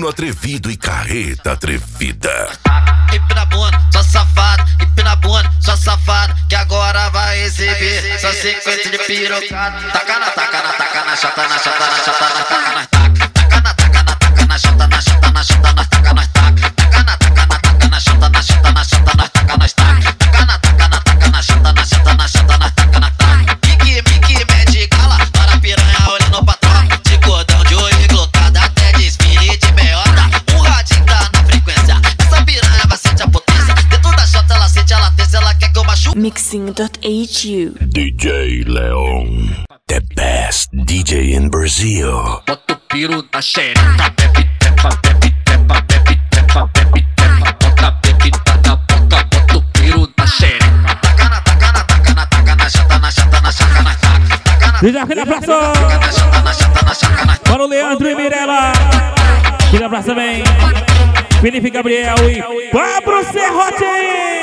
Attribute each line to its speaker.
Speaker 1: atrevido e carreta atrevida.
Speaker 2: Empina a bunda, só safado, empina a bunda, só safado, que agora vai exibir só sequência de pirocada. Taca na chata, na chata, na chata, na taca na taca. Taca na taca, na taca, na chata, na chata, na taca na taca. Taca na taca, na taca, na chata, na taca na taca na taca. Taca na taca, na taca, na chata, na taca na taca. Mickey, mede gala, para a piranha olhando pra trás. De cordão de olho glotado, até desfile de meiota. Um radinho tá na frequência, essa piranha vai sentir a potência. Dentro da chota ela sente a latência, ela quer que eu machuque.
Speaker 3: Mixing.hu
Speaker 1: DJ Leon, the best DJ in Brazil.
Speaker 2: Bota o piro na xereca, bebe tepa, bebe tepa, bebe tepa, bebe tepa. Bota bebida na boca, bota o piro na xereca. Taca na taca, na taca, na taca, na chata, na chata, na taca na taca.
Speaker 4: Diz aquele abraço para o Leandro e Mirella. Aquele abraço também Felipe Gabriel e Pablo Serrote.